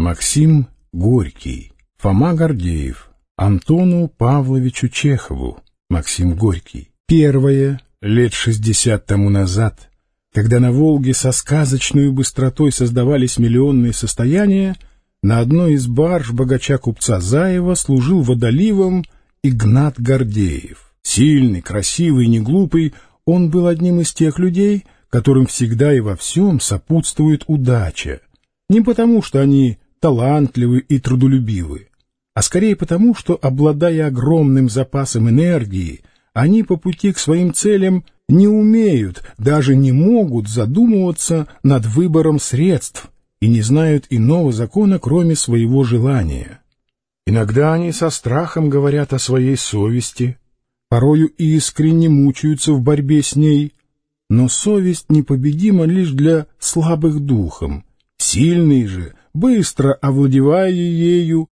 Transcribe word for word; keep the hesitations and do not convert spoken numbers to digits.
Максим Горький, Фома Гордеев, Антону Павловичу Чехову, Максим Горький. Первое, лет шестьдесят тому назад, когда на Волге со сказочной быстротой создавались миллионные состояния, на одной из барж богача-купца Заева служил водоливом Игнат Гордеев. Сильный, красивый, неглупый, он был одним из тех людей, которым всегда и во всем сопутствует удача. Не потому, что они талантливы и трудолюбивы, а скорее потому, что, обладая огромным запасом энергии, они по пути к своим целям не умеют, даже не могут задумываться над выбором средств и не знают иного закона, кроме своего желания. Иногда они со страхом говорят о своей совести, порою искренне мучаются в борьбе с ней, но совесть непобедима лишь для слабых духом. Сильные же, быстро овладевая ею,